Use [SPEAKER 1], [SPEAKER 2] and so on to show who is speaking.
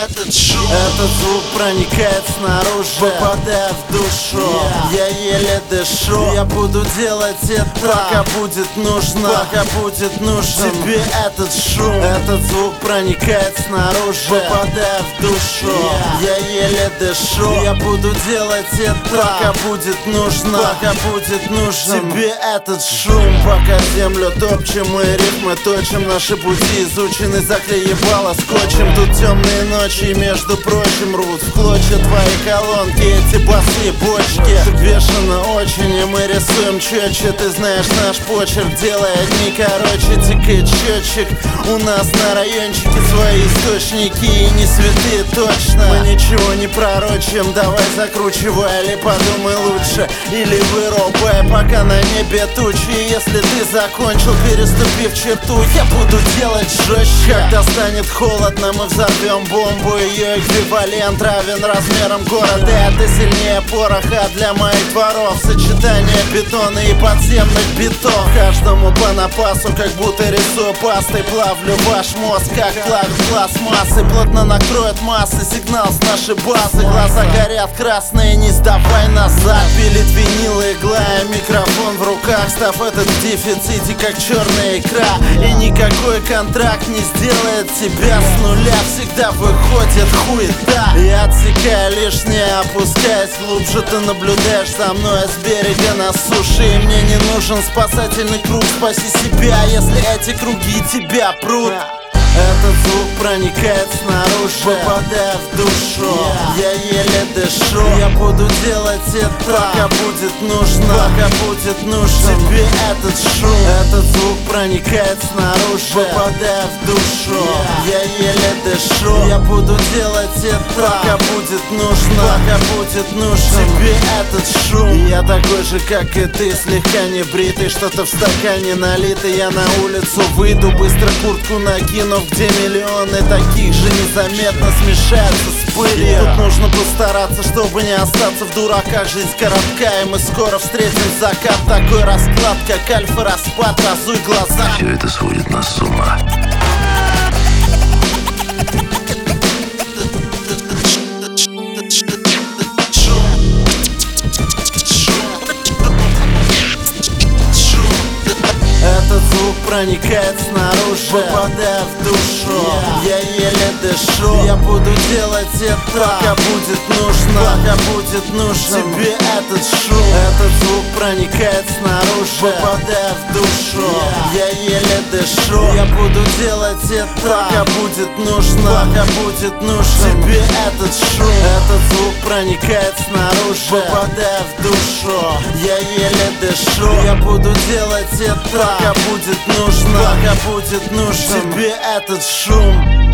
[SPEAKER 1] этот шум.
[SPEAKER 2] Этот звук проникает снаружи, попадая в душу. Я еле дышу. Я буду делать это, пока будет нужно, пока будет нужен тебе этот шум. Этот звук проникает снаружи, попадая в душу. Я еле дышу. Я буду делать это, пока будет нужно, пока будет нужен тебе этот шум. Пока землю топчем и рифмы точим, наши пути изучены, заклеебало скотчем. Тут темные ночи, между прочим, рвут в клочья твои колонки, эти басы бочки. Вешано очень, и мы рисуем четче. Ты знаешь наш почерк, делая дни короче. Тикает счетчик, у нас на райончике свои источники, и не святые точно. Мы ничего не пророчим, давай закручивай, или подумай лучше, или вырубай, пока на небе тучи. Если ты закончил, переступив черту, я буду делать жестче. Когда станет холодно, мы взорвем бомбу. Ее эквивалент равен размерам города. Это сильнее пороха для моих дворов. Сочетание бетона и подземных битов. Каждому по напасу, как будто рисую пастой. Плавлю ваш мозг, как флаг пластмассы. Плотно накроет массы, сигнал с нашей базы. Глаза горят красные, не сдавай назад. Пилит винил, иглая микрофон в руках, став этот в дефиците, как черная икра. И никакой контракт не сделает тебя с нуля. Всегда выходит хуета. Я отсекаю лишнее, опускаясь глубже. Ты наблюдаешь за мной с берега на суше, и мне не нужен спасательный круг. Спаси себя, если эти круги тебя прут. Этот звук проникает снаружи, попадая в душу. Я еле дышу. Я буду делать это, пока будет нужно, пока будет нужен тебе этот шум. Этот звук проникает снаружи, попадая в душу. Я еле дышу. Я буду делать это, пока будет нужно, пока будет нужен тебе этот шум. Я такой же, как и ты, слегка не бритый, что-то в стакане налитый. Я на улицу выйду, быстро куртку накину, где миллионы таких же незаметно смешаются с пылью. Тут нужно постараться, чтобы не остаться в дураках. Жизнь коротка, и мы скоро встретим закат. Такой расклад, как альфа-распад, разуй глаза.
[SPEAKER 1] Все это сводит нас с ума.
[SPEAKER 2] Этот звук проникает снаружи, попадая в душу. Я еле дышу. Я буду делать это, пока будет нужно, пока будет нужен тебе этот шум. Этот звук проникает снаружи, попадая в душу. Я еле дышу. Я буду делать это, пока будет нужно, пока будет нужен тебе этот шум. Этот звук проникает снаружи, попадая в душу. Я еле дышу. Я буду делать это, пока будет нужно, пока будет нужен тебе этот шум.